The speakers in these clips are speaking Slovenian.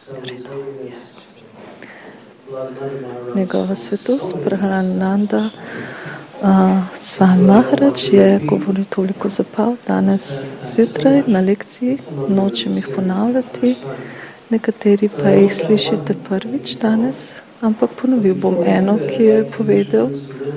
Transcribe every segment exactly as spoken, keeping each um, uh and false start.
Njegova svetost Praharananda uh, Swami Maharaj je govoril toliko zabav danes zjutraj na lekciji, nočem jih ponavljati, nekateri pa jih slišite prvič danes, ampak ponovil bom eno, ki je povedal.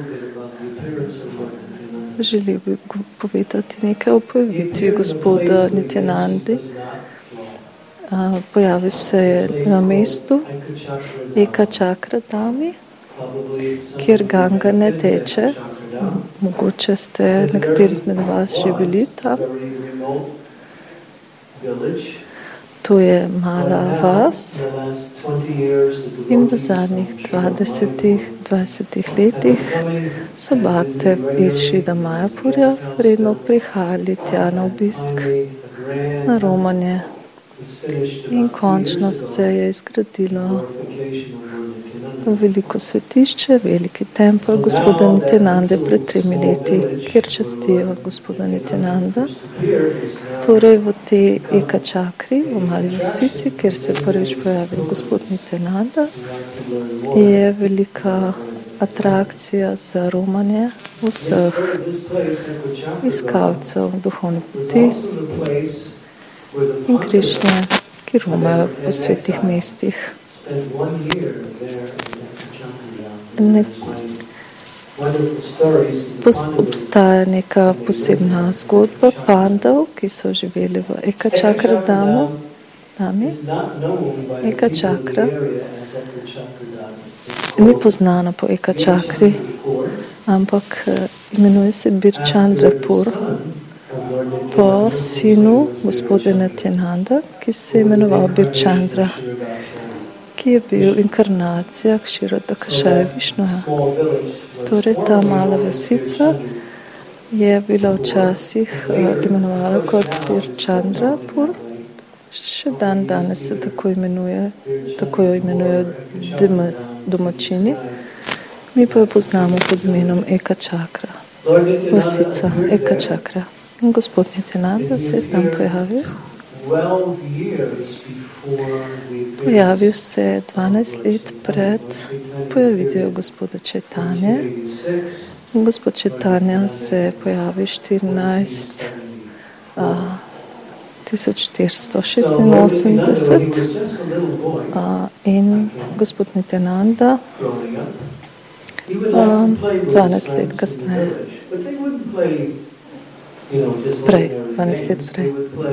Želel bi povedati nekaj o pojavitvi gospoda Nityanandi. Uh, pojavil se je na mestu Eka Čakra Dami, kjer Ganga ne teče. Mogoče ste nekateri izmed vas že bili tam. To je mala vas in v zadnjih dvajsetih letih so bakte iz Šrida Majapurja redno prihajali tja na obisk, na romanje. In končno se je izgradilo veliko svetišče, veliki tempelj gospoda Nityanande pred tremi leti, kjer častijo gospoda Nityananda. Torej v tej Eka Čakri, v mali vasici, kjer se je prvič pojavil gospod Nityananda, je velika atrakcija za romanje vseh iskalcev duhovne poti in Krišne, ki romajo po svetih mestih. Ne, pos, obstaja neka posebna zgodba pandav, ki so živeli v Eka Čakra Damu. Dami. Eka Čakra ni poznana po Eka Čakri, ampak imenuje se Birchandrapur po sinu gospoda Nityananda, ki se je imenoval Birchandra, ki je bil inkarnacija Kshirodakashaja Višnuja. Torej ta mala vasica je bila včasih uh, imenovana kot Birchandrapur. Še dan danes se tako imenuje, tako jo imenujejo domačini. Mi pa jo poznamo pod imenom Eka Čakra. Vasica Eka Čakra. In gospod Nityananda se je tam pojavil. Pojavil se je dvanajst let pred pojavitvijo gospoda Čaitanje. Gospod Čaitanja se je pojavil štirinajst tisoč štiristo šestinosemdeset uh, in gospod Nityananda uh, dvanajst let kasneje. Prej, dvanajst let prej.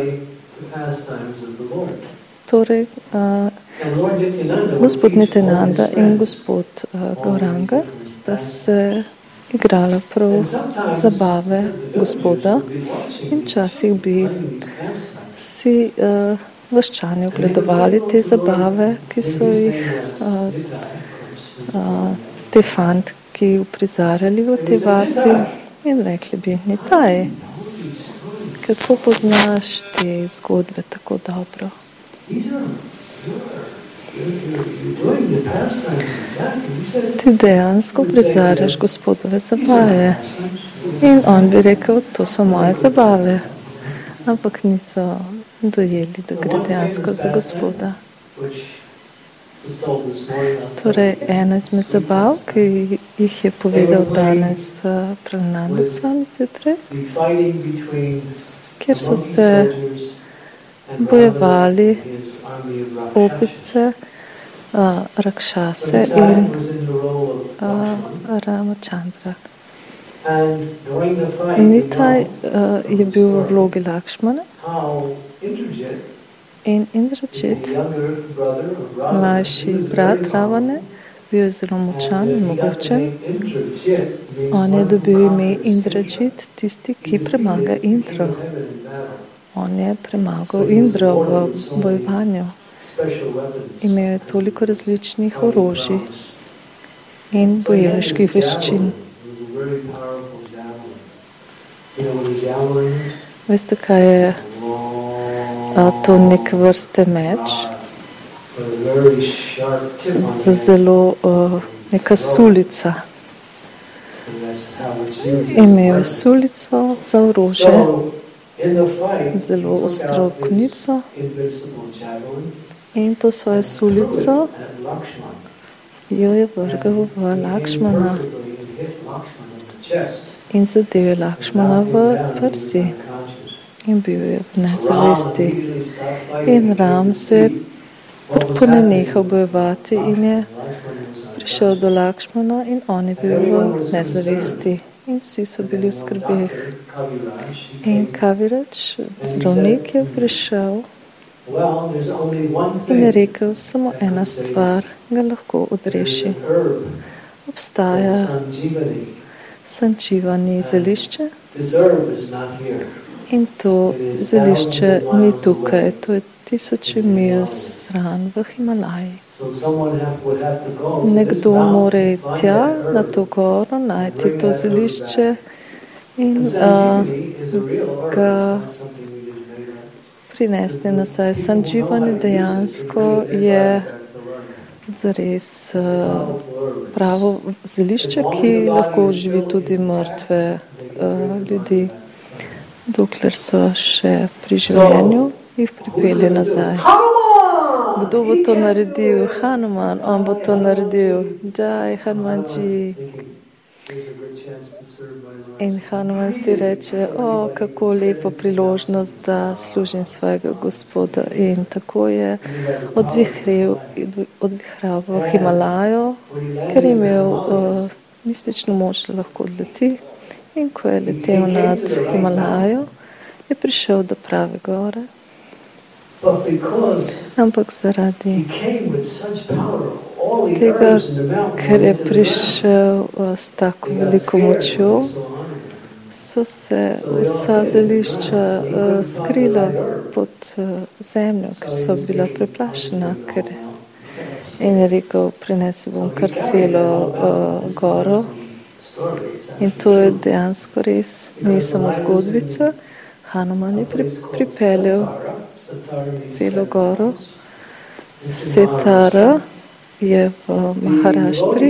Torej, uh, gospod Nityananda in gospod uh, Gauranga sta se igrala prav zabave gospoda in včasih bi si uh, vaščani ogledovali te zabave, ki so jih uh, uh, te fantki uprizarjali v te vasi in rekli bi, Nitaj, kako poznaš te zgodbe tako dobro? Ti dejansko prizarjaš gospodove zabave. In on bi rekel, to so moje zabave. Ampak niso dojeli, da gre dejansko za gospoda. Torej, ena izmed zabav, ki jih je povedal danes Praharananda Swami zjutraj, kjer so se bojevali opice, uh, Rakšase in uh, Ramachandra. Nitaj uh, je bil v vlogi Lakšmana in Indrajit, mlajši brat Ravane, bil je zelo močan in mogočen. On je dobil ime Indrajit, tisti, ki premaga Indro. On je premagal Indro v bojovanju. Imel je toliko različnih orožij in bojevniških veščin. Veste, kaj je a, to neke vrste meč? Z zelo a, neka sulica. Imel je sulico za orožje, zelo ostro konico. In to svojo sulico jo je vrgal v Lakšmana in zadel je Lakšmana v prsi in bil je v nezavesti. In Ram se je ponenehal bojevati in je prišel do Lakšmana in on je bil v nezavesti. In vsi so bili v skrbeh. In Kavirač, zdravnik, je prišel in je rekel, samo ena stvar ga lahko odreši. Obstaja Sančivani zelišče in to zelišče ni tukaj, to je tisoče mil stran v Himalaji. Nekdo mora tja na to goro najti to zelišče in uh, ga prinesti nazaj. Sančivani dejansko je zares uh, pravo zelišče, ki lahko živi tudi mrtve uh, ljudi, dokler so še pri življenju, jih pripelje nazaj. Kdo bo to naredil? Hanuman, on bo to naredil. Jai, Hanumanji. In Hanuman si reče, o, kako lepo priložnost, da služim svojega gospoda. In tako je odvihral, odvihral v Himalajo, ker je imel uh, mistično moč, da lahko odleti. In ko je letel nad Himalajo, je prišel do prave gore. Ampak zaradi tega, ker je prišel uh, s tako veliko močjo, so se vsa zelišča uh, skrila pod uh, zemljo, ker so bila preplašena. Ker in je rekel, prinesel bom kar celo uh, goro. In to je dejansko res, ni samo zgodbica. Hanuman je pri, pripeljal celo goro. Setara je v Maharaštri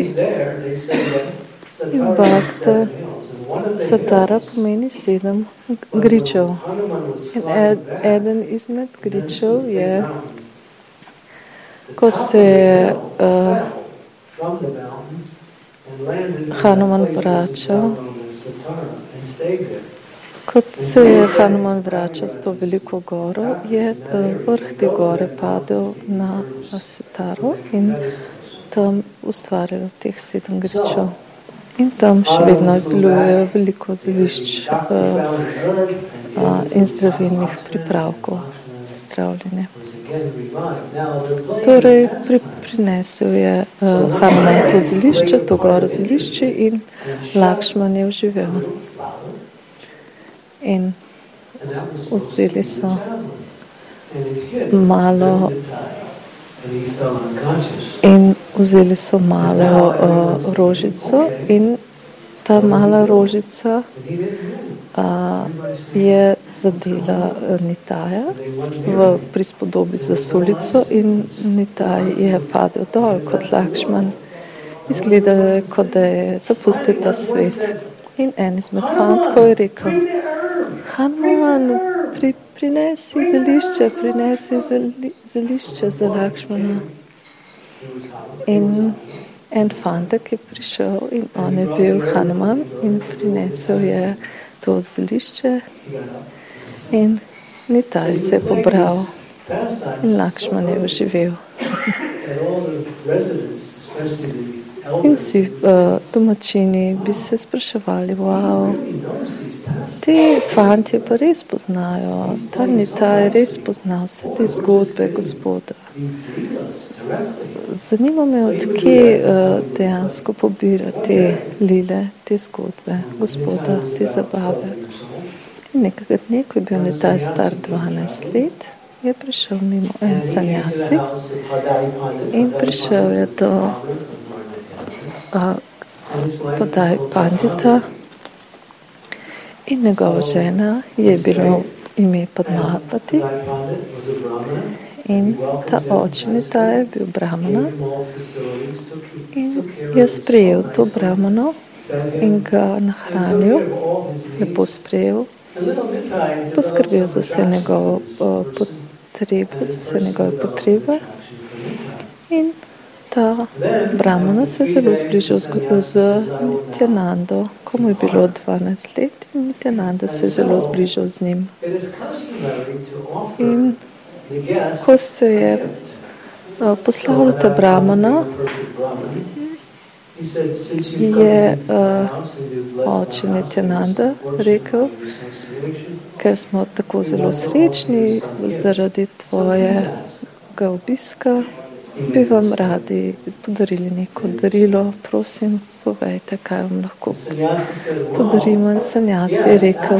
in Bhakta. Satara pomeni sedem gričev. In ed, eden izmed gričev je, ko se je uh, Hanuman vračal, kot se je Hanuman vračal s to veliko goro, je vrh te gore padel na Sitaro in tam ustvarjal teh sedem gričev. In tam še vedno izdelujejo veliko zelišč uh, uh, in zdravilnih pripravkov za zdravljenje. Torej, pri, prinesel je uh, Hanuman to zelišče, to goro zelišče in Lakšman je oživel. In vzeli so malo in vzeli so malo uh, rožico in ta mala rožica uh, je zadela uh, Nitaja v prispodobi za sulico in Nitaj je padel dol kot Lakšman. Izgledalo je, kot da je zapustil ta svet. In en izmed fantkov je rekel, Hanuman, pri, prinesi zelišče, prinesi zeli, zelišče za Lakšmana. In en fantek je prišel in on je bil Hanuman in prinesel je to zelišče in Nitaj se je pobral in Lakšman je oživel. In vsi uh, domačini bi se spraševali, wow, ti fantje pa res poznajo, ta Nitaj res pozna vse te zgodbe gospoda. Zanima me, odkje uh, dejansko pobira te lile, te zgodbe gospoda, te zabave. In nekega dne, ko je bil Nitaj star dvanajst let, je prišel mimo en sanjasi in prišel je do uh, Padai Pandita in njegova žena je bilo ime Padmapati in ta oče Nitaja je bil brahmana in je sprejel to brahmano in ga nahranil, lepo sprejel, poskrbel za vse njegove uh, potrebe, za vse njegove potrebe In ta Brahmana se je zelo zbližal z, z Nityanando, ko mu je bilo dvanajst let, in Nityananda se je zelo zbližal z njim. In ko se je uh, poslavil ta Brahmana, je uh, oče Nityananda rekel, ker smo tako zelo srečni zaradi tvojega obiska, bi vam radi podarili neko darilo, prosim, povejte, kaj vam lahko podarimo. In sanjasi je rekel,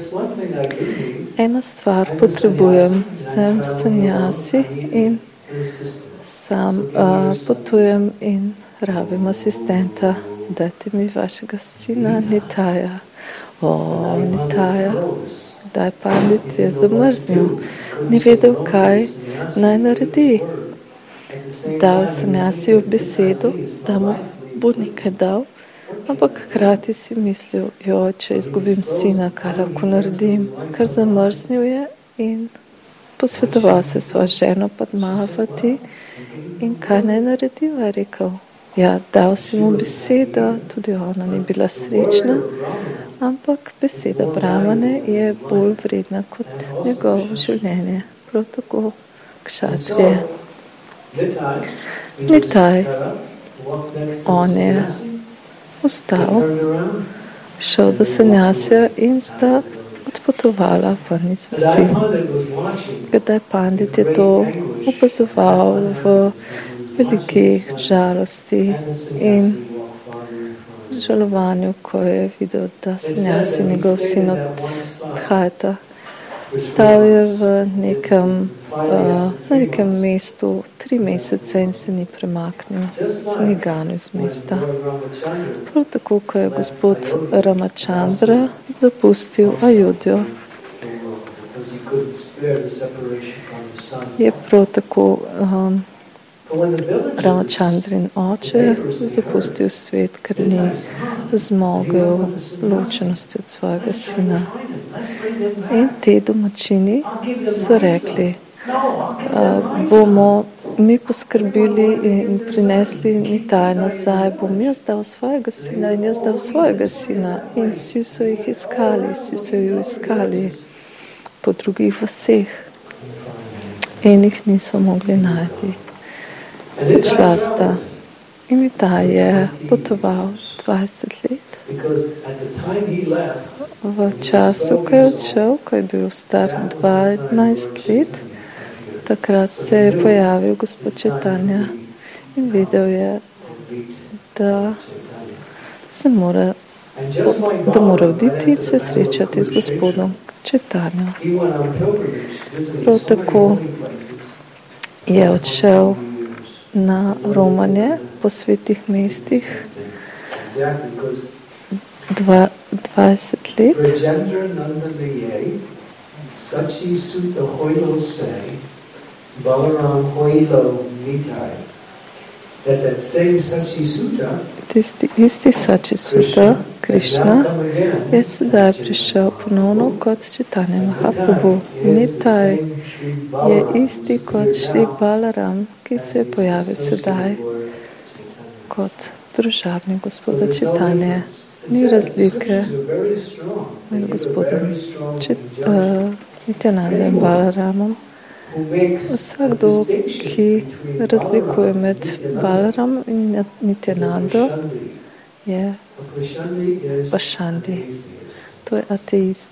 eno stvar potrebujem, sem sanjasi in sam uh, potujem in rabim asistenta, dajte mi vašega sina Nitaja. O, Nitaja, daj pandit je zamrznil, ni vedel, kaj naj naredi. Dal sanjasiju besedo, da mu bo nekaj dal, ampak hkrati si mislil, joj, če izgubim sina, kaj lahko naredim, ker zamrznil je in posvetoval se svojo ženo Padmavati in kaj naj naredim, je rekel. Ja, dal si mu beseda, tudi ona ni bila srečna, ampak beseda Brahmane je bolj vredna kot njegovo življenje, prav tako kšatrije. Nitaj, on je vstal, šel do sanjasija in sta odpotovala ven iz vasi. Kdaj pandit je to opazoval v veliki žalosti in žalovanju, ko je videl, da sanjasi njegov sin odhajata. Stal je v nekem, uh, na nekem mestu tri mesece in se ni premaknil, se ni ganil iz mesta. Prav tako, ko je gospod Ramachandra zapustil Ajudjo, je prav tako um, Ramachandrin oče zapustil svet, ker ni zmogel ločenosti od svojega sina. In te domačini so rekli, uh, bomo mi poskrbili in prinesli Nitaja nazaj, bom jaz dal svojega sina in jaz dal svojega sina. In vsi so jih iskali, vsi so jih iskali po drugih vaseh in jih niso mogli najti. Odšla sta. In Nitaj je potoval dvajset let. V času, ko je odšel, ko je bil star dvanajst let, takrat se je pojavil gospod Četanja in videl je, da se mora, da mora oditi in se srečati z gospodom Četanjo. Prav tako je odšel na romanje po svetih mestih dva, dvajset let. Tisti isti Sači Suta, Krišna, je sedaj prišel ponovno kot Čitanja Mahaprabhu. Nitaj je isti kot Šri Balaram, ki se je pojavil sedaj kot družabnik gospoda Čitanje. Ni razlike med gospodom uh, Nityanandom in Balaramom. Vsakdo, ki razlikuje med Balaram in Nityanando, je Pašandi. To je ateist.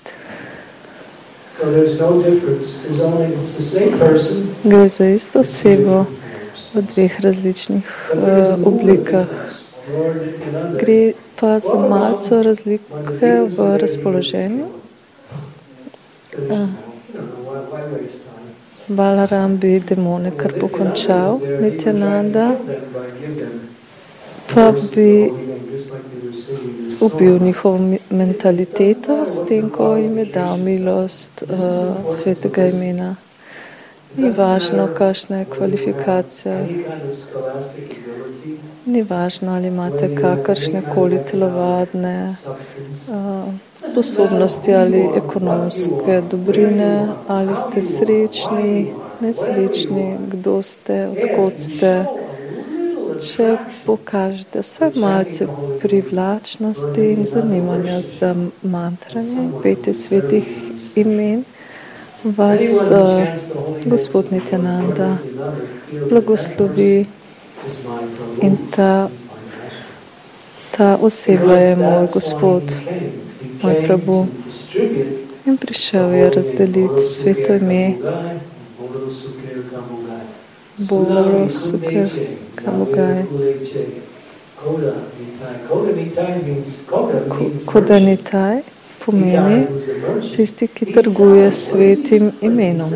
Gre za isto osebo v dveh različnih uh, oblikah. Gre pa za malce razlike v razpoloženju. Uh, Balaram bi demone kar pokončal, Nityananda pa bi ubil njihovo mentaliteto s tem, ko jim je dal milost uh, svetega imena. Ni važno, kakšna je kvalifikacija. Ni važno, ali imate kakršne koli telovadne uh, sposobnosti ali ekonomske dobrine, ali ste srečni nesrečni, kdo ste, odkot ste. Če pokažete vse malce privlačnosti in zanimanja za mantranje, petje svetih imen, vas uh, Gospod Nityananda blagoslovi in ta, ta oseba je moj Gospod, moj Prabhu. In prišel je razdeliti sveto ime Bolo Suker Kamogaj. Kodanitaj pomeni tisti, ki trguje svetim imenom.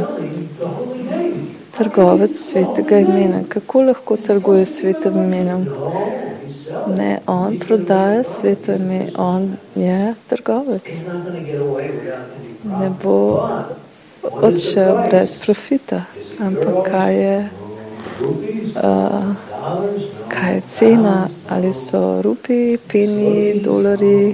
Trgovec svetega imena. Kako lahko trguje svetim imenom? Ne, on prodaja sveto ime, on je trgovec. Ne bo odšel brez profita. Ampak kaj je, uh, kaj je cena? Ali so rupi, peni, dolari,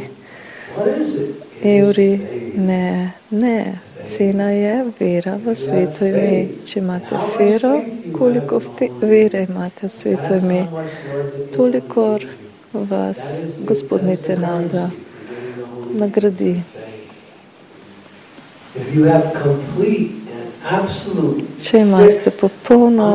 evri? Ne, ne. Cena je vera v sveto ime. Če imate vero, koliko vere imate v sveto ime, toliko vas Gospod Nityananda nagradi. Če imate popolno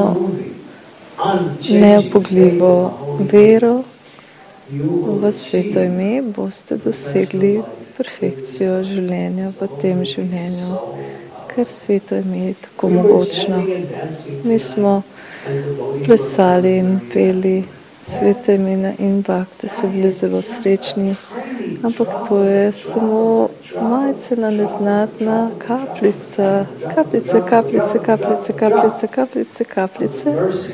neupogljivo vero v sveto ime, boste dosegli perfekcijo življenja v tem življenju, ker sveto ime je tako mogočno. Mi smo plesali in peli sveto imena in bakte, so bili zelo srečni, ampak to je samo majcena, neznatna kapljica, kapljice, kapljice, kapljice, kapljice, kapljice, kapljice,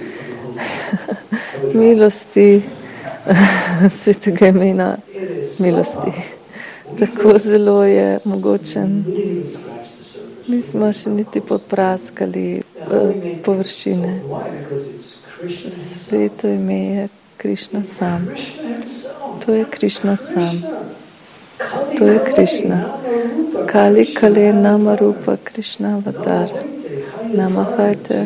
milosti, svetega imena milosti. Tako zelo je mogočen. Nismo še niti popraskali uh, površine. Sveto ime je Krišna sam. To je Krišna sam. To je Krišna. Kali Kale Nama Rupa Krišna Avatar. Namahajte.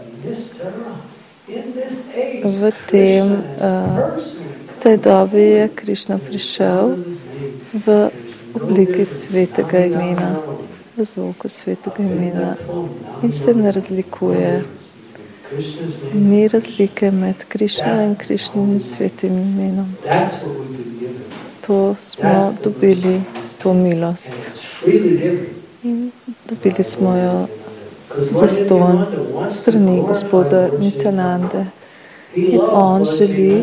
V tem, uh, tej dobi je Krišna prišel v obliki svetega imena, v zvoku svetega imena in se ne razlikuje. Ni razlike med Krišno in Krišnim svetim imenom. To smo dobili, to milost. In dobili smo jo zastonj strani Gospoda Nityanande. In on želi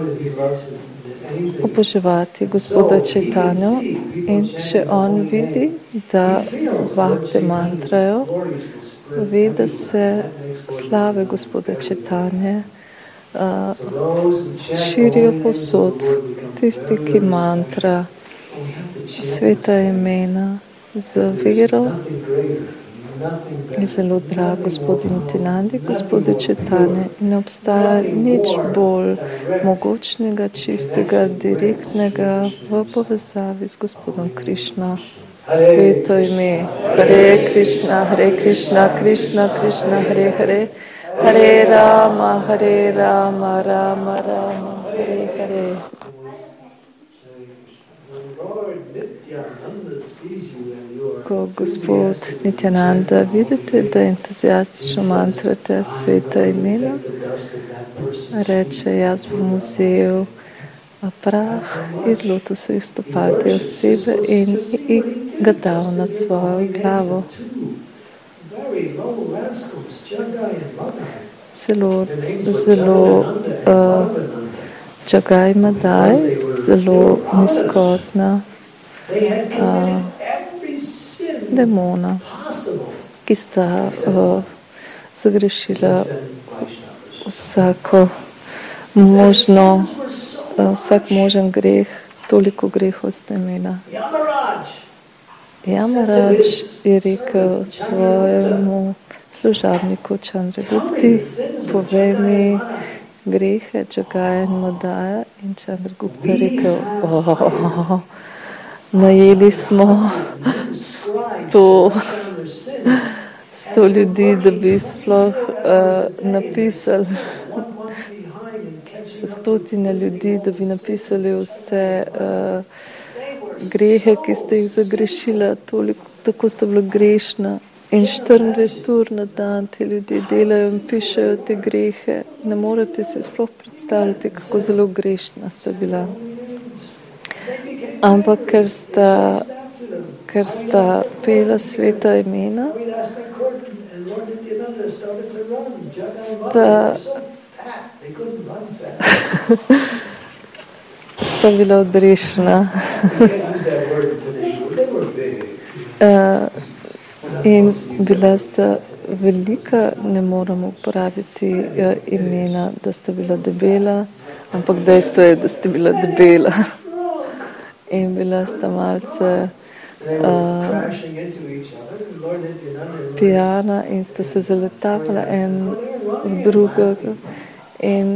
oboževati Gospoda Čaitanjo in če on vidi, da vakte mantrajo, ve, da se slave Gospoda Čaitanje uh, širijo povsod. Tisti, ki mantra sveta imena z vero, je zelo drag Gospodu Nityanandi, Gospodu Čaitanje. Ne obstaja nič bolj mogočnega, čistega, direktnega v povezavi z Gospodom Krišno. Sveto ime. Hare Krišna, Hare Krišna, Krišna, Krišna, Hare Hare, Hare Rama, Hare Rama, Rama, Rama, Hare Hare. Ko Gospod Nityananda vidite, da entuzijastično mantrate sveta imena, reče, jaz bom vzel prah iz lotosovih stopal te osebe in, in ga dal na svojo glavo. Celo, zelo uh, Džagaj Madaj, zelo nizkotna uh, demona, ki sta uh, zagrešila vsako možno, uh, vsak možen greh, toliko grehov sta imela. Yamarač je rekel svojemu služabniku Chandragupti, povej mi grehe Džagaja in Madaja, in Chandragupta je rekel, oh, najeli smo sto, sto ljudi, da bi sploh uh, napisali stotine ljudi, da bi napisali vse uh, grehe, ki ste jih zagrešila, toliko, tako sta bila grešna. In štiriindvajset ur na dan ti ljudje delajo in pišejo te grehe. Ne morete si sploh predstavljati, kako zelo grešna sta bila. Ampak ker sta, ker sta pela sveta imena, sta, sta bila odrešena. uh, in bila sta velika, ne moramo uporabiti uh, imena, da sta bila debela, ampak dejstvo je, da sta bila debela. In bila sta malce uh, pijana in sta se zaletavala en v drugega. In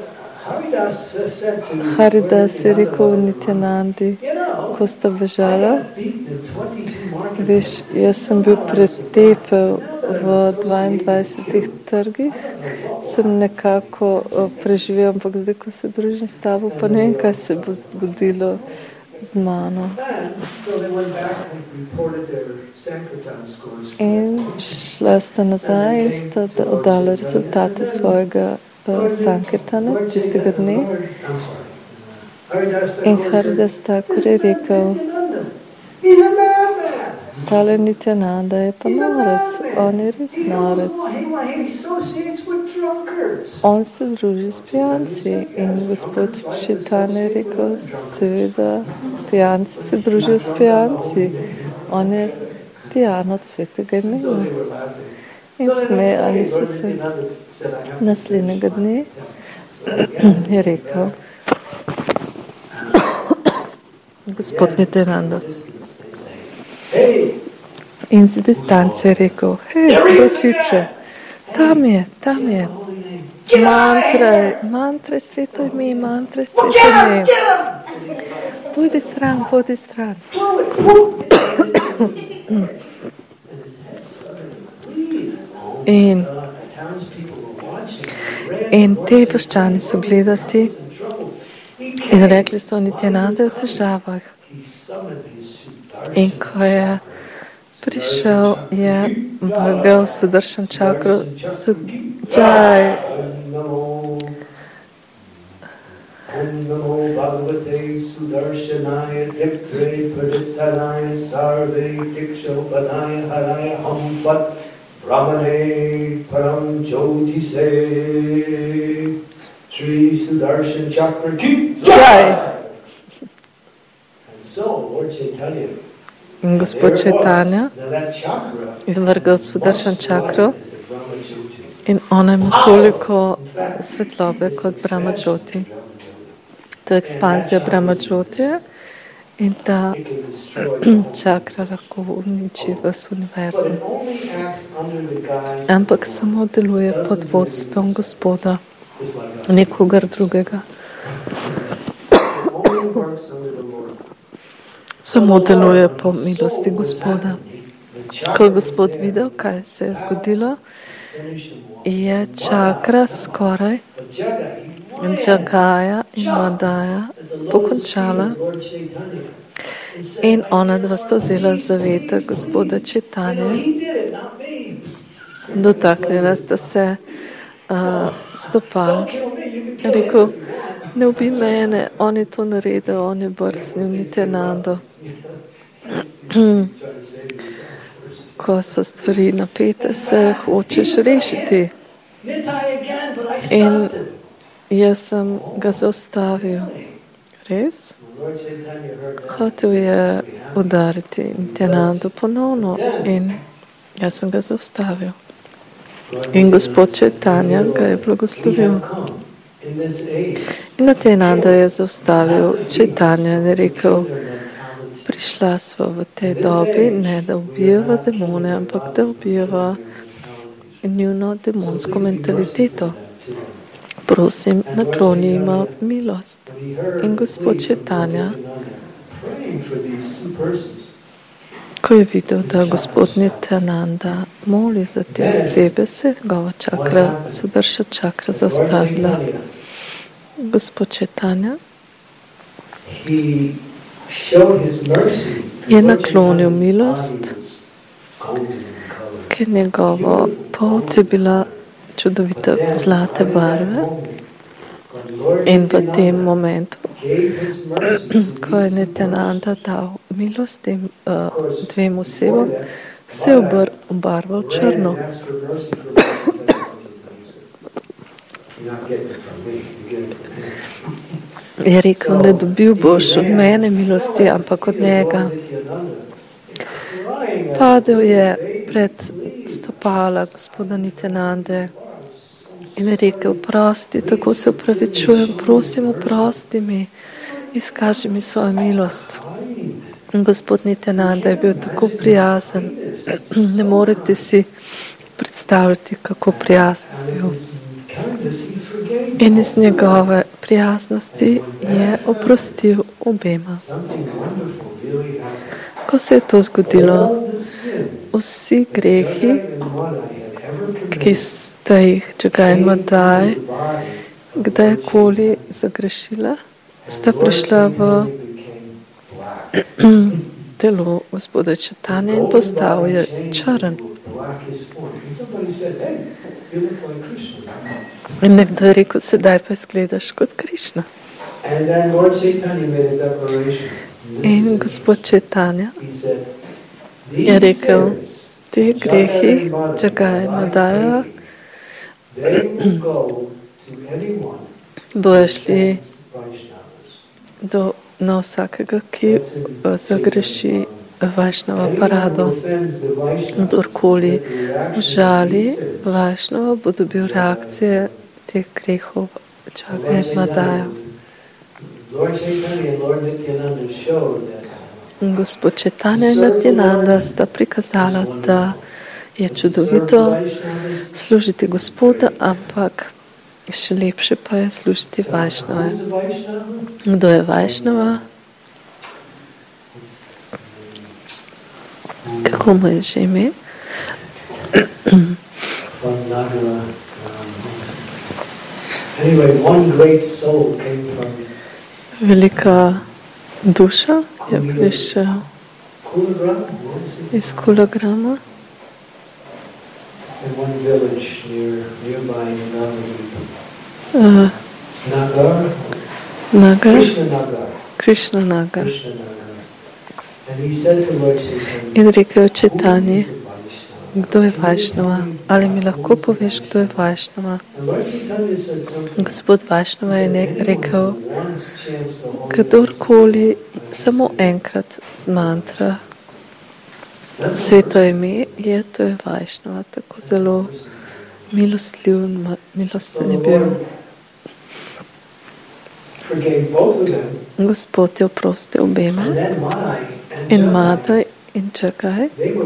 Haridas je rekel Nityanandi, ko sta bežala, veš, jaz sem bil pretepel v dvaindvajsetih trgih, sem nekako uh, preživel, ampak zdaj, ko se družim s tabo, pa ne vem, kaj se bo zgodilo z mano. In šla sta nazaj in sta oddala rezultate svojega uh, Sankirtana z tistega dne. In Haridas Thakur je rekel, tale Nityananda je pa norec, on je res norec. On se druži s pijanci in gospod Chaitanya je rekel, seveda, pijanci se družijo s pijanci. On je pijan od svetega imena. In smejali so se. Naslednjega dne je rekel, gospod Nityananda. In z distance je rekel, hej, kdo kliče? Tam je, tam je. Mantra, mantra sveto ime, mantra sveto ime. Pojdi stran, pojdi stran. In, in te poščani so gledati in rekli so, Nityananda je v težavah. In ko je prišel, je vrgal Sudarshan čakro, Sudjaj. Om namo bhagavate Sudarshanaya Diktre Pradittanaya Sarve Dikshopadaya Haraya Hampat Brahmane Param Jyotise Sri Sudarshan Chakra Ki Jai. In gospod Chaitanya je vrgal Sudarshan čakro in ona ima toliko svetlobe kot Brahma Jyoti. To je ekspanzija Brahma Jyotija in ta čakra lahko uniči vas univerzum. Ampak samo deluje pod vodstvom gospoda, nikogar drugega. Samo deluje po milosti gospoda. Ko je gospod videl, kaj se je zgodilo, je čakra skoraj Jagaja in Madaja pokončala in ona dva sta vzela zaveta gospoda Chaitanya. Dotaknila sta se uh, stopal. Rekel, ne ubi mene, on je to naredil, on je brcnil Nityanando. Ko so stvari napete, se hočeš rešiti. In jaz sem ga zaustavil. Res? Hotel je udariti Nityanando ponovno in jaz sem ga zaustavil. In gospod Chaitanya ga je blagoslovil. In Nityananda je zaustavil Chaitanya in je rekel, prišla sva v tej dobi, ne da ubijeva demone, ampak da ubijeva njuno demonsko mentaliteto. Prosim, nakloni ima milost. In gospod Chaitanya Ko je videl, da gospod Nityananda moli za te osebe, se je njegova čakra, Sudarsha čakra zaustavila. Gospod Chaitanya je naklonil milost, ker njegovo polt je bila čudovita zlate barve in v tem momentu, ko je Nityananda dal milost tem uh, dvem osebam, se je obarval črno. Je rekel, ne dobil boš od mene milosti, ampak od njega. Padel je pred stopala gospoda Nityanande in je rekel, prosti, tako se upravičujem, prosim, oprosti mi, izkaži mi svojo milost. In gospod Nityananda je bil tako prijazen, ne morete si predstavljati, kako prijazen je bil. In iz njegove prijaznosti je oprostil obema. Ko se je to zgodilo, vsi grehi, ki sta jih Jagai in Madai kdajkoli zagrešila, sta prišla v telo gospoda Chaitanya in postal je črn. In nekdo je rekel, sedaj pa izgledaš kot Krišna. In gospod Chaitanya je rekel, ti grehi Jagai in Madai bojo šli do na vsakega, ki zagreši Vajšnava parado. Kdorkoli žali Vajšnava, bo dobil reakcije teh grehov Jagai in Madai. Gospod Chaitanya in Nityananda sta prikazala, da je čudovito služiti Gospoda, ampak še lepše pa je služiti Vajšnave. Kdo je Vajšnava? Kako mu je že ime? Velika duša je prišel iz Kulagrama. Uh, Nagar, Krishna Nagar. In rekel Četanji, kdo je Vajšnava? Ali mi lahko poveš, kdo je Vajšnava? Gospod Vajšnava je rekel, kdorkoli samo enkrat z mantra sveto ime je, to je Vajšnava. Tako zelo milostljiv in milosten je bil. Gospod je oprostil obema in Madai in Jagai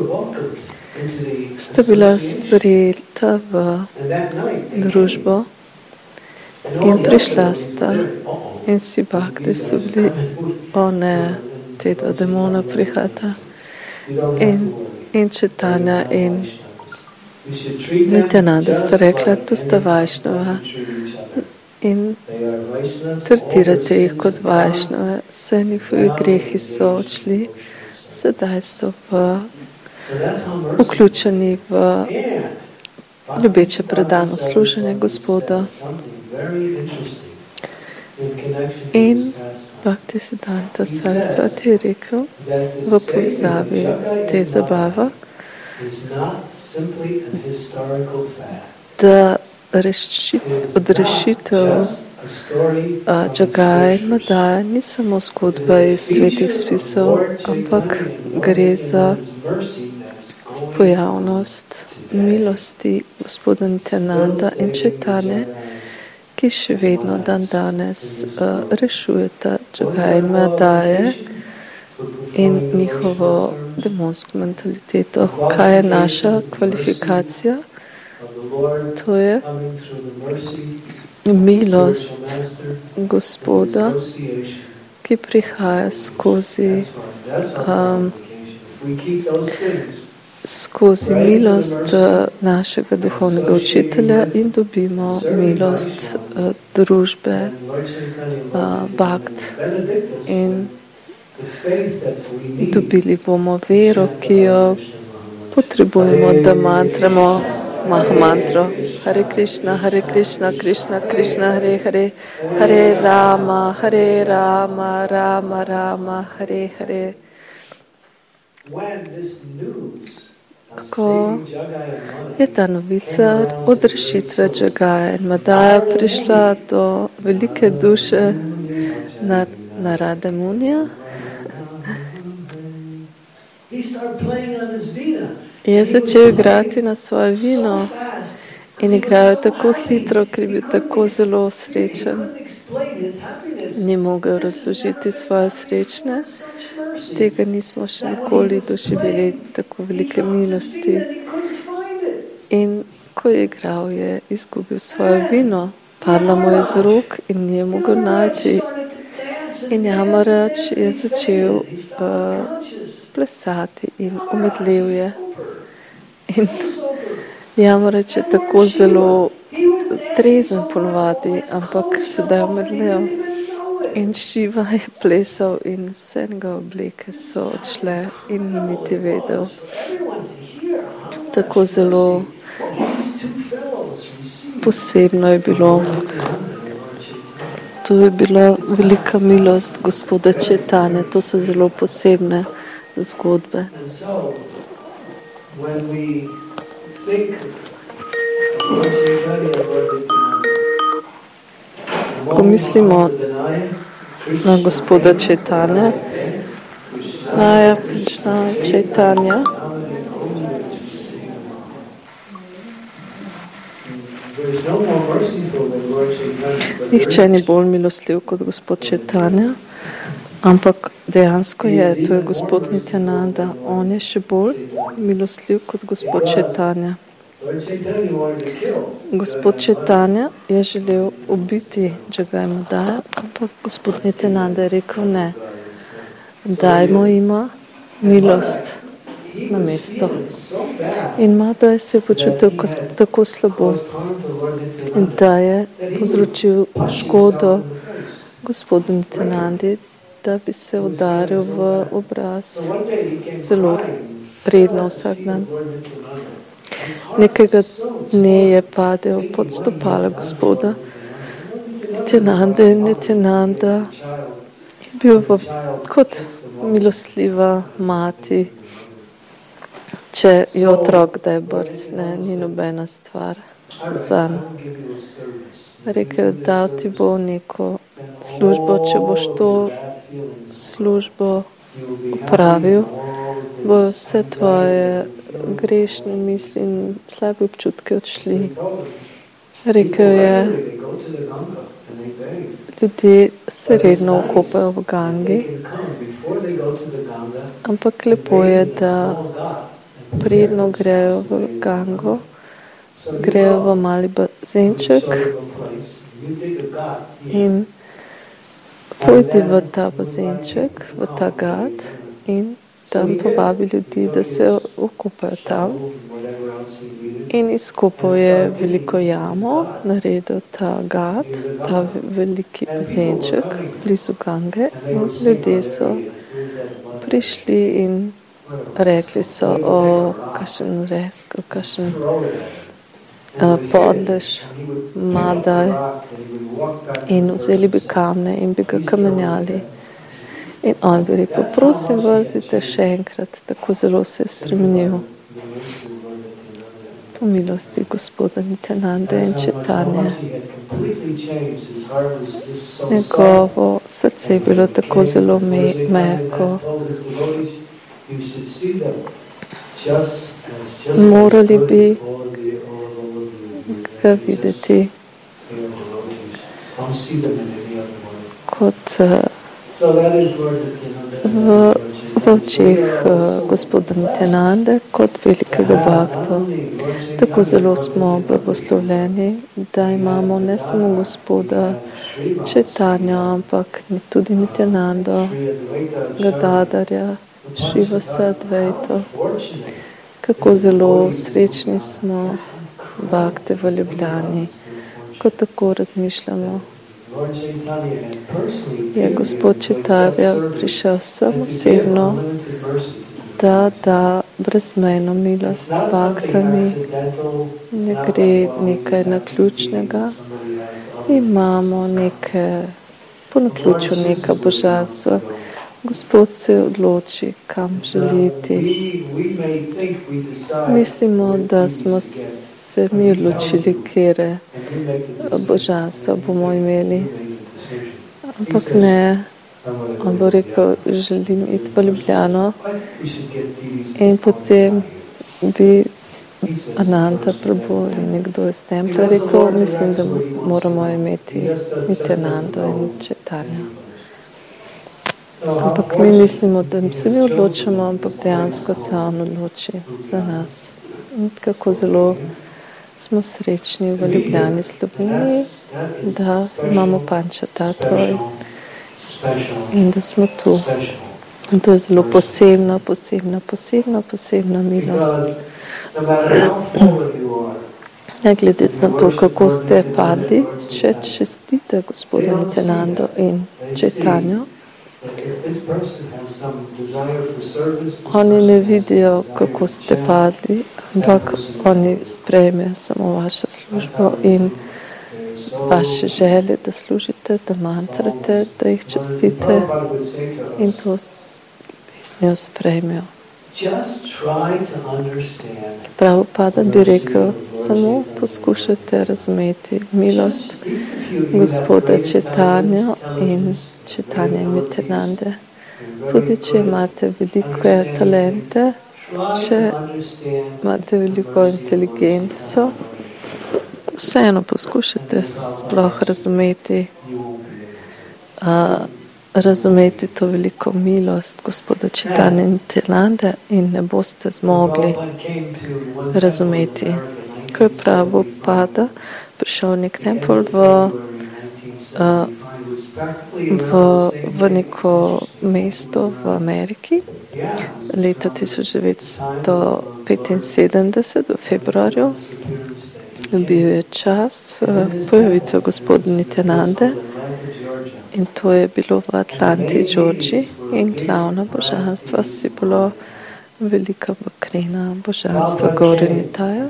sta bila sprejeta v družbo in prišla sta in si bakti so bili, o ne, te dva demona prihajata in, in Chaitanya in Nityananda sta rekla, to sta Vajšnava in tretirate jih kot Vajšnave, vse njihovi grehi so odšli, sedaj so v, vključeni v ljubeče predano služenje Gospoda. In Bhaktisiddhanta Sarasvati je rekel v povezavi te zabave, da rešit, odrešitev uh, Jagai in Madai ni samo zgodba iz svetih spisov, ampak gre za pojavnost milosti Gospoda Nityananda in Chaitanya, ki še vedno dan danes uh, rešujeta Jagai in Madai in njihovo demonsko mentaliteto. Kaj je naša kvalifikacija? To je milost Gospoda, ki prihaja skozi um, skozi milost našega duhovnega učitelja in dobimo milost družbe, bhakt. In dobili bomo vero, ki jo potrebujemo, da mantramo Mahamantro. Hare Krishna, Hare Krishna, Krishna Krishna, Hare Hare, Hare Rama, Hare Rama, Rama Rama, Hare Hare. Ko je ta novica od rešitve Jagaya in Madhaya prišla do velike duše Narada Munija, je začel igrati na svoje vino in igrajo tako hitro, ker je bil tako zelo srečen. Ni mogel razložiti svoje srečne. Tega nismo še nikoli doživeli, tako velike milosti. In ko je igral, je izgubil svoje vino. Padla mu je z rok in ni je mogel najti. In Jamarač je začel uh, plesati in omedlel je. In Jamarač je tako zelo trezen ponovadi, ampak sedaj omedlel. In Šiva je plesal in vse njegove obleke so odšle in ni niti vedel. Tako zelo posebno je bilo. To je bila velika milost gospoda Čaitanje. To so zelo posebne zgodbe. Ko mislimo na gospoda Čaitanje, Naja Krishna Čaitanja, nihče ni bolj milostljiv kot gospod Čaitanja, ampak dejansko je, to je gospod Nityananda, on je še bolj milostljiv kot gospod Čaitanja. Gospod Čaitanja je želel ubiti Jagaya Madhaya, ampak gospod Nityananda je rekel ne, dajmo ima milost na mesto. In Madhaya se je počutil tako slabo, da je povzročil škodo gospodu Nityanandi, da bi se udaril v obraz zelo redno vsak dan. Nekega dne je padel pod stopala gospoda Nityananda in Nityananda je bil v, kot milostljiva mati, če je otrok, da je brcne, ni nobena stvar zanj. Rekel, dal ti bo neko službo, če boš to službo opravil, bo vse tvoje grešne misli in slabe občutke odšli. Rekel je, ljudje se redno okopajo v Gangi, ampak lepo je, da predno grejo v Gango, grejo v mali bazenček in pojdi v ta bazenček, v ta gad in tam povabi ljudi, da se okopajo tam. In izkopal je veliko jamo, naredil ta gad, ta veliki bazenček blizu Gange in ljudje so prišli in rekli so o kakšen resk, o kakšen uh, podlež Madhaj in vzeli bi kamne in bi ga kamenjali. In on bi rekel, prosim, vrzite še enkrat, tako zelo se je spremenil. Po milosti gospoda Nityanande in Čaitanje. Njegovo srce je bilo tako zelo me mehko. Morali bi ga videti kot uh, v, v očih uh, gospoda Nityanande kot velikega bhakta. Tako zelo smo blagoslovljeni, da imamo ne samo gospoda Čaitanjo, ampak tudi Nityanando, Gadadarja Šiva Sadvaito. Kako zelo srečni smo bakte v Ljubljani, ko tako razmišljamo. Je gospod Čaitarja prišel sem osebno, da da brezmejno milost baktami, ne gre nekaj naključnega, imamo neke, po naključju neka božanstva. Gospod se odloči, kam želi iti. Mislimo, da smo se mi odločili, kere božanstva bomo imeli. Ampak ne, on bo rekel, želim iti v Ljubljano in potem bi Ananta Prabhu in nekdo iz templa rekel, mislim, da moramo imeti Nityanando in Čaitarja. Ampak mi mislimo, da se mi odločamo, ampak dejansko se on odloči za nas. In kako zelo smo srečni v Ljubljani, Sloveniji, da imamo Panča Tattvo in da smo tu. In to je zelo posebna, posebna, posebna, posebna milost. Ne glede na to, kako ste padli, če čestite gospodu Nityanando in Čaitanjo, oni ne vidijo, kako ste padli, ampak oni sprejmejo samo vašo službo in vaše želje, da služite, da mantrate, da jih čestite in to pesnijo sprejmejo. Prabhupada bi rekel, samo poskušajte razumeti milost gospoda Čaitanja in Čaitanja in Nityanande. Tudi če imate velike talente, če imate veliko inteligenco, vseeno poskušajte sploh razumeti, uh, razumeti to veliko milost gospoda Čaitanja in Nityanande in ne boste zmogli razumeti. Ko je Prabhupada prišel v nek tempel v, uh, v, v neko mesto v Ameriki leta tisoč devetsto petinsedemdeset v februarju, bil je čas uh, pojavitve gospoda Nityanande in to je bilo v Atlanti, Georgiji in glavna božanstva si bilo velika vakrina božanstva Gauri Nitaja.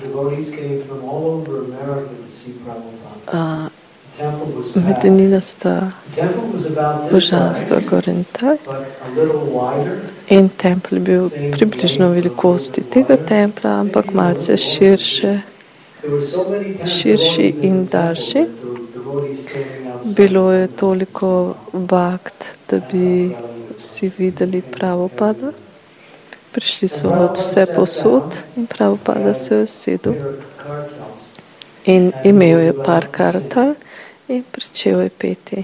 Uh, Medinina sta božanstva Gauri Nitaja in tempel je bil približno velikosti tega templa, ampak malce širše, širši in daljši. Bilo je toliko bakt, da bi vsi videli Prabhupada. Prišli so od vse posod in Prabhupada se je usedel in imel je par kartal in pričel je peti.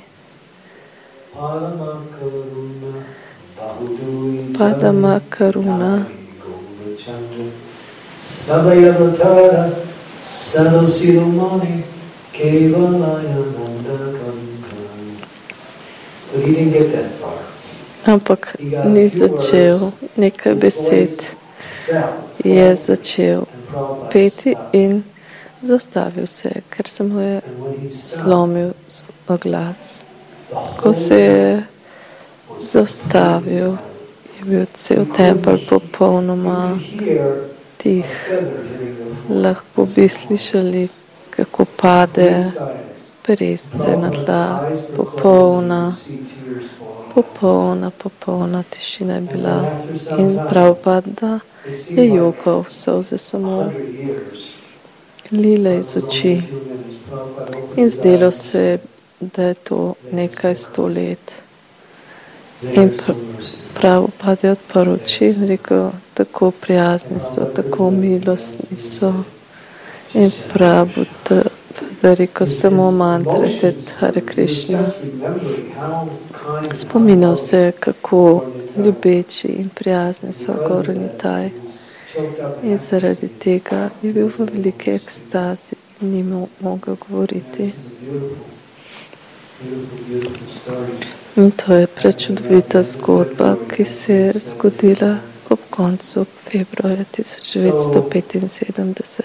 Padama Karuna Sadayavatara Sadasilumani Kevalayananda Kankan. But he didn't get that far. Ampak ni začel nekaj besed. Je začel peti in zaustavil se, ker se mu je zlomil glas. Ko se je zaustavil, je bil cel tempel popolnoma tih. Lahko bi slišali, kako pade peresce na tla, popolna, popolna, popolna tišina je bila in Prabhupada je jokal, solze samo lile iz oči in zdelo se, da je to nekaj sto let. In Prabhupada je odprl oči in rekel, tako prijazni so, tako milostni so. In Prabhupada je rekel, samo mantrate Hare Krishna. Spominjal se, kako ljubeči in prijazni so Gauri Nitaja. In zaradi tega je bil v veliki ekstazi in ni mogel govoriti. In to je prečudovita zgodba, ki se je zgodila ob koncu februarja tisoč devetsto petinsedemdeset.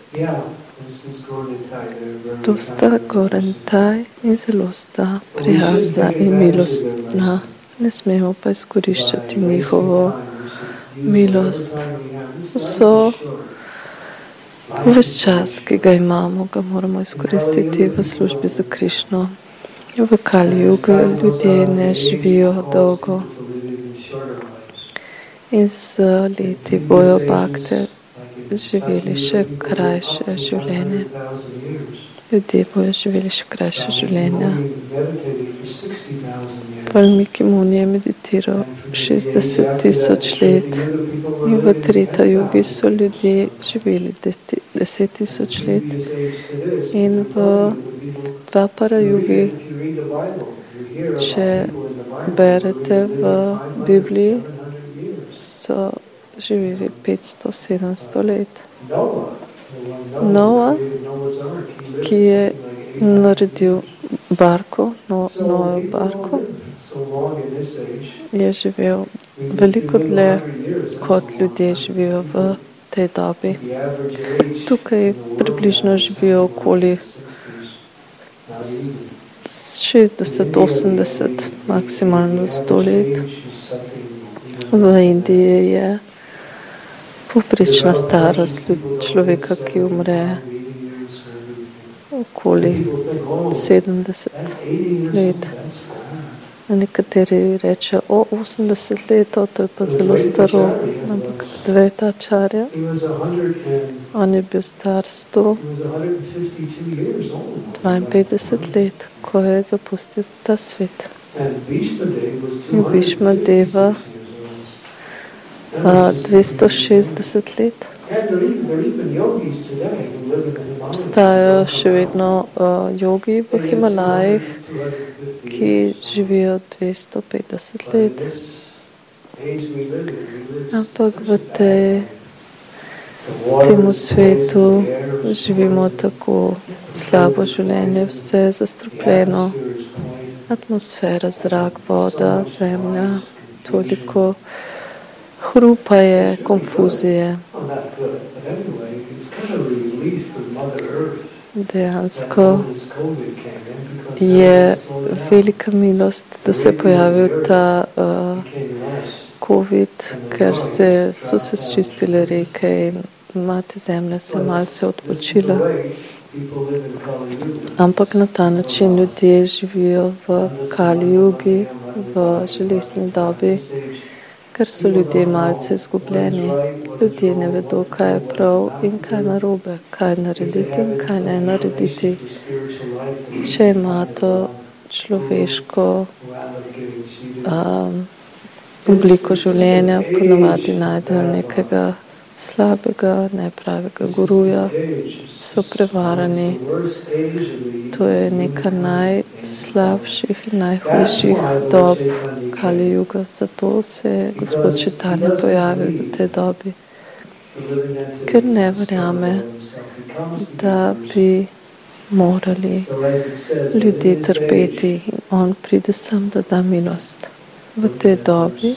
To sta Goran Taj in zelo sta prijazna in milostna. Ne smemo pa izkoriščati njihovo milost. Vso ves čas, ki ga imamo, ga moramo izkoristiti v službi za Krišno. V Kali Jugu ljudje ne živijo dolgo in z leti bojo bakte živeli še krajše življenje. Ljudje bojo živeli še krajše življenje. Valmiki Muni je meditiral šestdeset tisoč let in v Treta Jugi so ljudje živeli deset tisoč let in v Dvapara Jugi, če berete v Bibliji, so živeli petsto sedemsto let. Noa, ki je naredil barko, no, Noevo barko, je živel veliko dlje, kot ljudje živijo v tej dobi. Tukaj približno živijo okoli šestdeset do osemdeset, maksimalno sto let. V Indiji je povprečna starost človeka, ki umre, okoli sedemdeset let. Nekateri reče, o, osemdeset let, to je pa zelo staro, ampak Advaitacharya, on je bil star sto dvainpetdeset let, ko je zapustil ta svet. In Bhishma Deva dvesto šestdeset let. Obstajajo še vedno uh, jogi v Himalajih, ki živijo dvesto petdeset let. Ampak v tej, temu svetu živimo tako slabo življenje, vse je zastrupljeno. Atmosfera, zrak, voda, zemlja, toliko hrupa je, konfuzije. Dejansko je velika milost, da se je pojavil ta uh, COVID, ker se, so se sčistile reke in mati zemlja se malce odpočila. Ampak na ta način ljudje živijo v Kali Jugi, v železni dobi, ker so ljudje malce izgubljeni. Ljudje ne vedo, kaj je prav in kaj narobe, kaj narediti in kaj ne narediti. Če ima to človeško um, obliko življenja, ponavadi najdejo nekega slabega, nepravega guruja, so prevarani. To je neka najslabših in najhujših dob Kali Juga, zato se je gospod Čitanja pojavil v tej dobi, ker ne verjame, da bi morali ljudje trpeti in on pride sem, da da milost v tej dobi.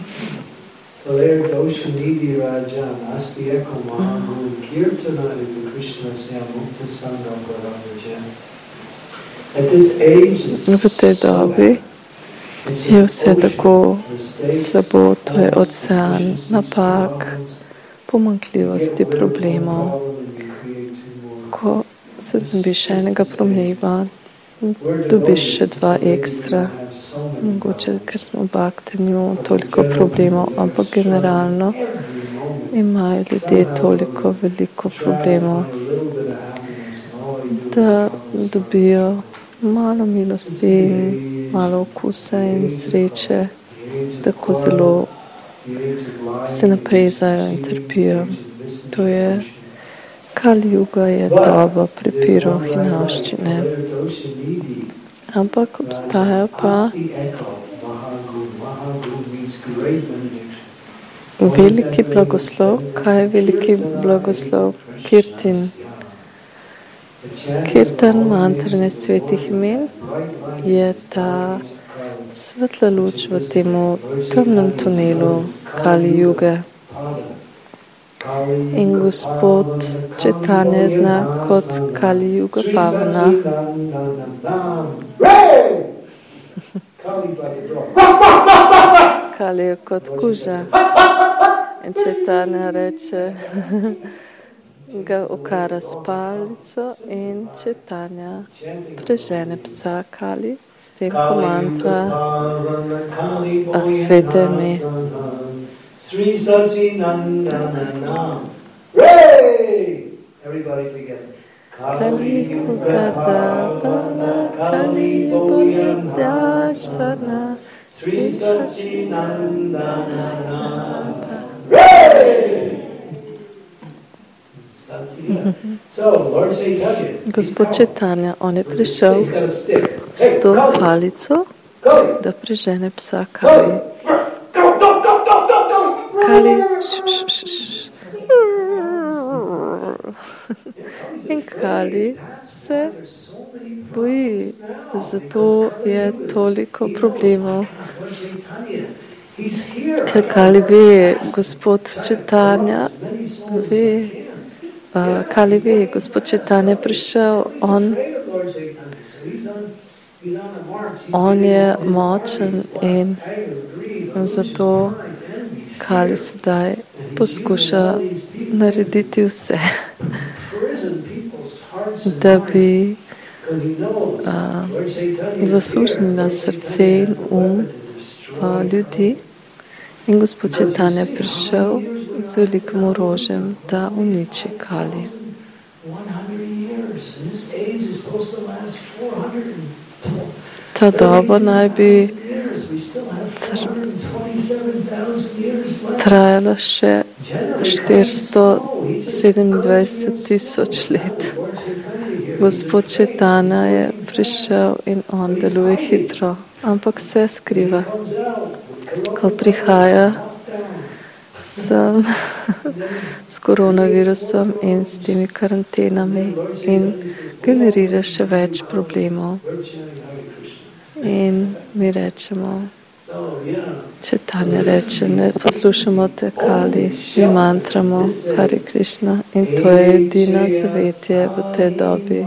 V tej dobi je vse tako slabo, to je ocean napak, pomanjkljivosti, problemov. Ko se dobiš enega promljiva, dobiš še dva ekstra. Mogoče, ker smo v baktenju, toliko problemov, ampak generalno imajo ljudje toliko veliko problemov, da dobijo malo milosti in malo okusa in sreče, tako zelo se naprezajo in trpijo. To je Kali Juga, je doba prepirov hinavščine. Ampak obstaja pa veliki blagoslov. Kaj je veliki blagoslov? Kirtin. Kirtan, mantranje svetih imen je ta svetla luč v temu temnem tunelu Kali Juge. In Gospod Četanja je znak kot Kali Juga Pavana. Kali je kot kuža. In Četanja reče, ga okara s palico in Četanja prežene psa Kali s tem, ko mantra a svete ime. Sri Satchidananda. Hooray! Everybody together. Kali Yugadavana, Kali Yugadashana, Sri Satchidananda. Hooray! So, Lord Chaitanya. Gospod Četanja, on je prišel s to palico, da prežene psa Kali. Kali, š, š, š, š. In Kali se boji, zato je toliko problemov. Ker Kali ve, Gospod Četanja ve, uh, Kali ve, Gospod Četanja prišel, on, on je močen in zato Kali sedaj poskuša narediti vse, da bi uh, zasužili na srce in um uh, ljudi. In Gospod Četanja je prišel z velikim orožjem, da uniči Kali. Ta doba naj bi tr trajala še štiristo sedemindvajset tisoč let. Gospod Četanja je prišel in on deluje hitro, ampak se skriva. Ko prihaja sem s koronavirusom in s temi karantenami in generira še več problemov. In mi rečemo, Četanja reče, ne poslušamo te Kali, mi mantramo Hare Krishna in to je edina zavetje v tej dobi.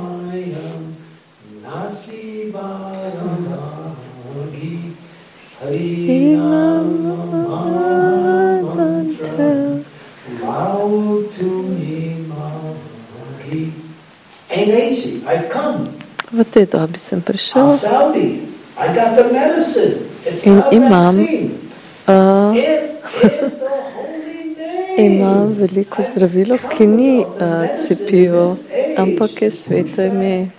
V tej dobi sem prišel in imam, uh, imam veliko zdravilo, ki ni uh, cepivo, ampak je sveto ime.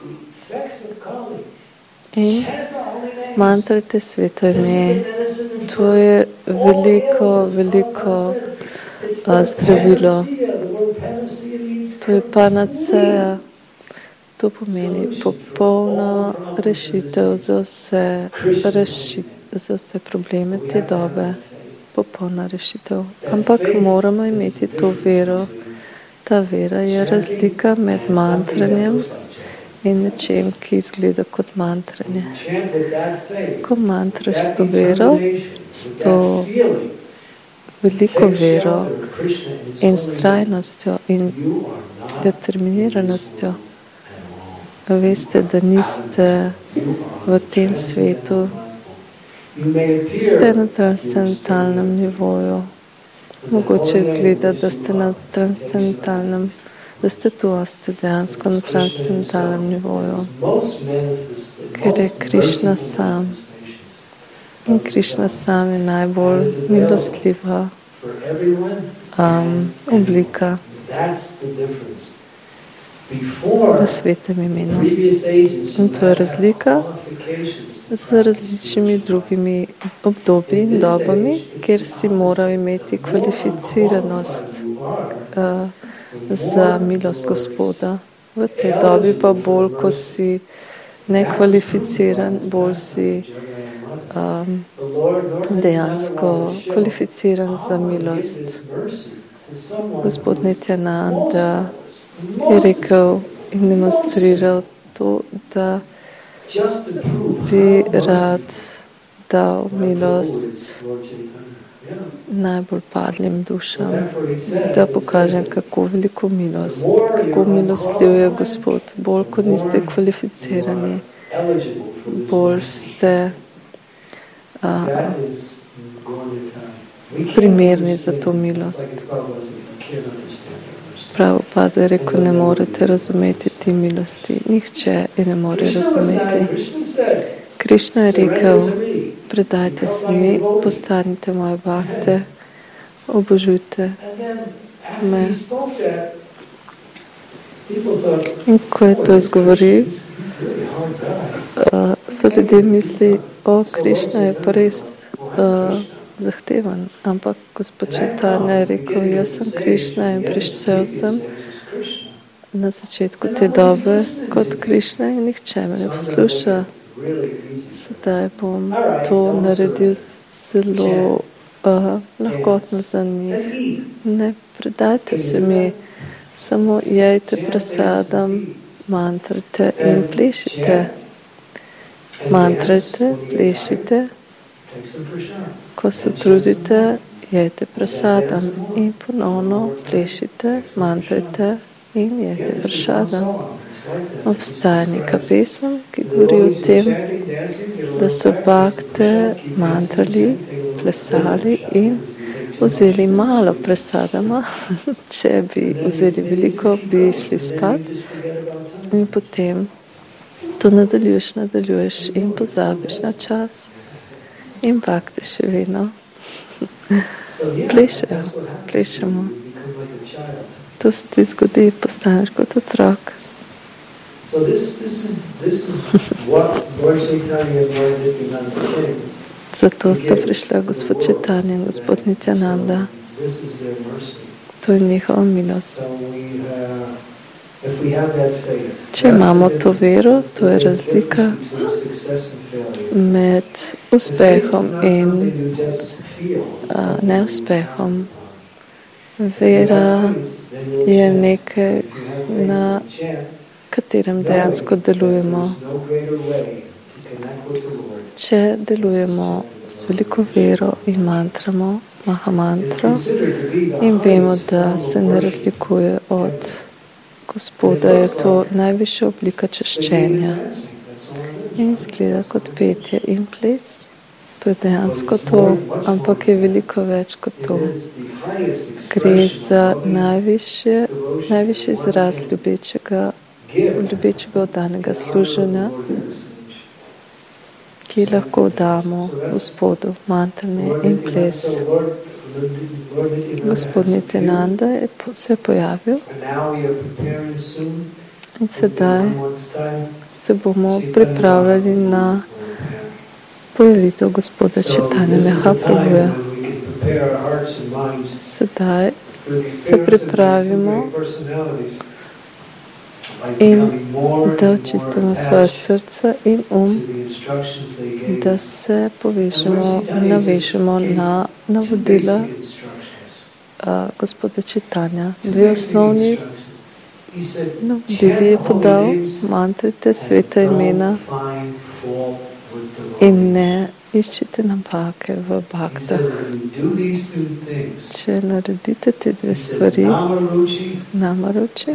In mantrate sveto ime. To je veliko, veliko uh, zdravilo. To je panaceja. To pomeni popolna rešitev za vse, reši, za vse probleme te dobe. Popolna rešitev. Ampak moramo imeti to vero. Ta vera je razlika med mantranjem in nečem, ki izgleda kot mantranje. Ko mantraš s to vero, s to veliko vero in strajnostjo in determiniranostjo, veste, da niste v tem svetu, ste na transcendentalnem nivoju. Mogoče izgleda, da ste na transcendentalnem, da ste tu, ste dejansko na transcendentalnem nivoju. Ker je Krišna sam. In Krišna sam je najbolj milostljiva um, oblika v svetem imenu. In to je razlika z različnimi drugimi obdobji in dobami, kjer si moral imeti kvalificiranost uh, za milost Gospoda. V tej dobi pa bolj, ko si nekvalificiran, bolj si um, dejansko kvalificiran za milost. Gospod Nityananda je rekel in demonstriral to, da just to prove bi how rad dal merciful milost is Lord Chaitanya. Yeah. najbolj padlim So dušam, therefore he said, da he pokažem, said, kako veliko milost, the more kako you're milostljiv je unqualified, Gospod, bolj the kot niste more kvalificirani, you are eligible for this bolj mercy. ste a, That is Gaurya. We can't primerni za to understand. milost. It's like Prabhupada said, you can't understand that mercy. Prabhupada je rekel, ne morete razumeti te milosti. Nihče je ne more Krishna was that. razumeti. Krishna said, Krišna je rekel, surrender to me. predajte se mi, postanite moje bakte, obožujte And then after me. he spoke that, people thought, In ko je "Oh, to this izgovoril, Krishna, he's, he's a really hard guy." uh, so ljudje misli, o, Krišna je pa res uh, zahteven. Ampak gospod Chaitanya je rekel, jaz sem Krišna in prišel sem na začetku te dobe kot Krišna in nihče me ne posluša. Sedaj bom to naredil zelo uh, lahkotno za njih. Ne predajte se mi, samo jejte prasadam, mantrate in plešite. Mantrate, plešite, ko se trudite, jejte prasadam in ponovno plešite, mantrate in jejte prasadam. Obstaja neka pesem, ki govori o tem, da so bakte mantrali, plesali in vzeli malo prasadama. Če bi vzeli veliko, bi šli spat in potem to nadaljuješ, nadaljuješ in pozabiš na čas in bakte še vedno plešejo, plešemo. To se ti zgodi, postaneš kot otrok. So this, this is this is what Lord Chaitanya and Lord Nityananda came. Zato sta prišla gospod Chaitanya in gospod Nityananda. This is their mercy. To je njihova milost. So we, uh, if we have that faith, Če imamo to vero, to je razlika success and failure. med uspehom in Something you just feel. a, neuspehom. Vera je nekaj, na katerem dejansko delujemo. Če delujemo z veliko vero in mantramo, mahamantro, in vemo, da se ne razlikuje od Gospoda, je to najvišja oblika čaščenja. In izgleda kot petje in ples. To je dejansko to, ampak je veliko več kot to. Gre za najvišje, najvišji izraz ljubečega, ljubečega oddanega služenja, ki lahko damo Gospodu, mantranje in ples. Gospod Nityananda je se pojavil in sedaj se bomo pripravljali na pojavitev Gospoda Chaitanya Mahaprabhuja. Sedaj se pripravimo in da očistimo svoje srce in um, da se povežemo, navežemo na navodila uh, Gospoda Chaitanya. Dve osnovni navodili je podal, mantrite sveta imena in ne iščite napake v baktah. Če naredite te dve stvari, namaruči,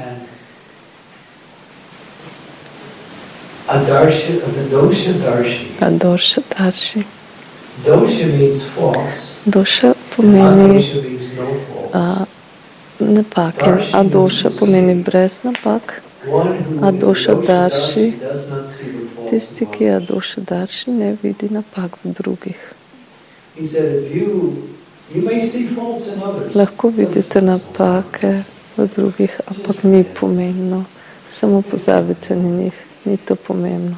Adarsha, Adosha Darshi. Adosha Darshi. Dosha means false. Dosha pomeni Adosha means no faults. a, napake. Adosha pomeni brez napak. Adosha Darshi, tisti, ki je Adosha Darshi, ne vidi napak v drugih. He said, if you, you may see faults in others. Lahko vidite napake v drugih, ampak ni pomembno. Samo pozabite na njih. Ni to pomembno.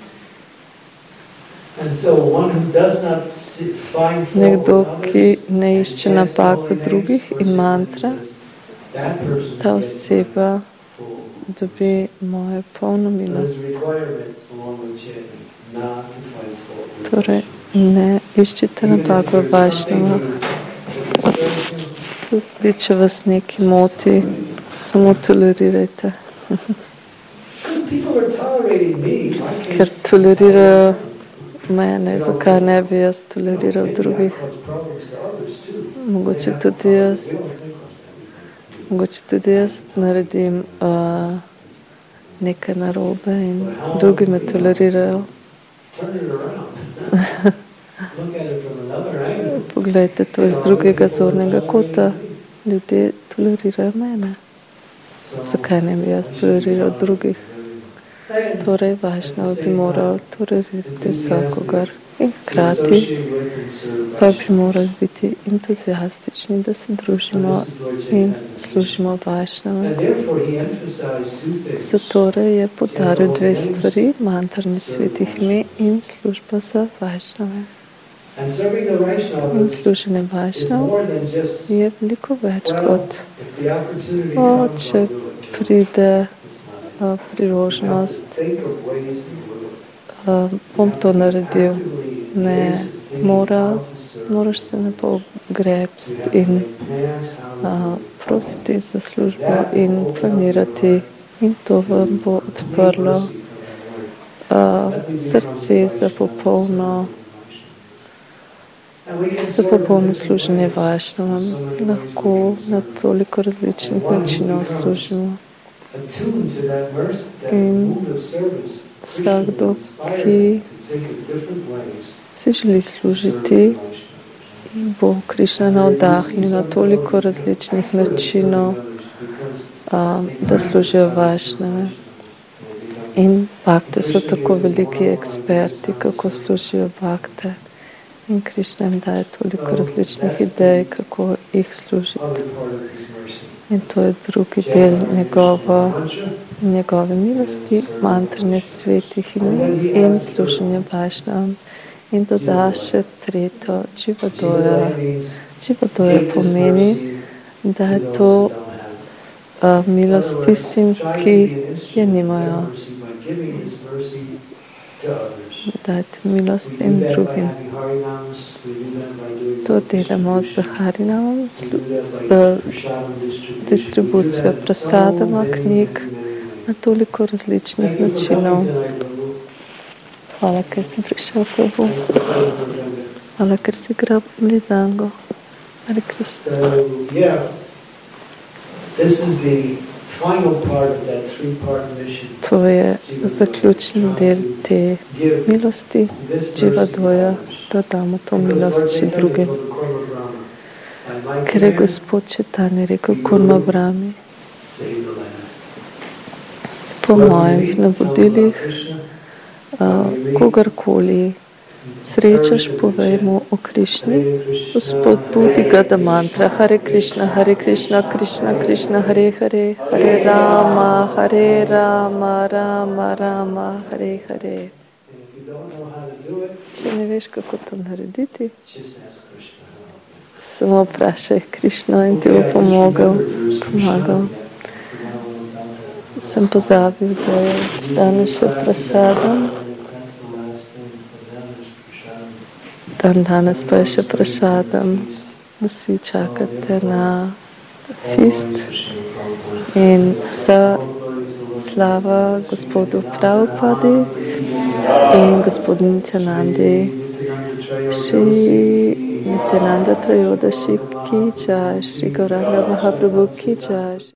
Nekdo, ki ne išče napak v drugih in mantra, ta oseba dobi mojo polno milost. Torej, ne iščite napak v Vajšnavah. Tudi, če vas nekaj moti, samo tolerirajte. People are tolerating me, why can't ker tolerirajo mene, zakaj ne bi jaz toleriral drugih. cause problems to others too? Mogoče tudi jaz, mogoče tudi jaz naredim uh, nekaj narobe in drugi me tolerirajo. Turn it around. Look at it from another angle. Poglejte to iz drugega zornega kota. Ljudje tolerirajo mene. Zakaj ne bi jaz toleriral drugih? Torej, Vajšnava bi moral tolerirati vsakogar in hkrati pa bi morali biti entuzijastični, da se družimo in služimo Vajšnave. Zatorej je podaril dve stvari, mantranje svetih imen in služba za Vajšnave. In služenje Vajšnav je veliko več kot o, če pride a, priložnost, a, bom to naredil. Ne, mora, moraš se ne pogrebsti in a, prositi za službo in planirati in to vam bo odprlo a, srce za popolno za popolno služenje Vajšnavam. Lahko na toliko različnih načinov služimo. In vsakdo, ki si želi služiti, bo Krišna navdahnil na toliko različnih načinov, a, da služijo Vajšnave. In bhakte so tako veliki eksperti, kako služijo bhakte. In Krišna jim daje toliko različnih idej, kako jih služiti. In to je drugi del njegova, njegove milosti, mantranje svetih imen in služenje Vajšnavam. In doda še tretjo, Dživadoja. Dživadoja pomeni, da je to uh, milost tistim, ki je nimajo. Dajte milost in drugim. To delamo z Harinamom, z distribucijo prasadama, knjig na toliko različnih načinov. Hvala, ker si prišel, Prabhu. Hvala, ker si igral mridango. Hare Krishna. To je zaključni del te milosti, Dživadoja, da damo to milost še drugim. Ker je Gospod Četanja rekel Kurma Brahmi, po mojih navodilih, uh, kogarkoli srečaš, povej mu o Krišni, spodbudi ga da mantra Hare Krishna, Hare Krishna, Krishna Krishna, Hare Hare, Hare Rama, Hare Rama, Rama Rama, Hare Hare. Če ne veš, kako to narediti, samo vprašaj Krišno in ti bo pomogel, pomagal. Sem pozabil, da je danes še prasadam. Dan danes pa je še prasadam. Vsi čakate na fist. In vsa slava gospodu Prabhupadi in gospodu Nityanandi. Shri Nityananda Trayodashi ki jai, Shri Gauranga Mahaprabhu ki jai.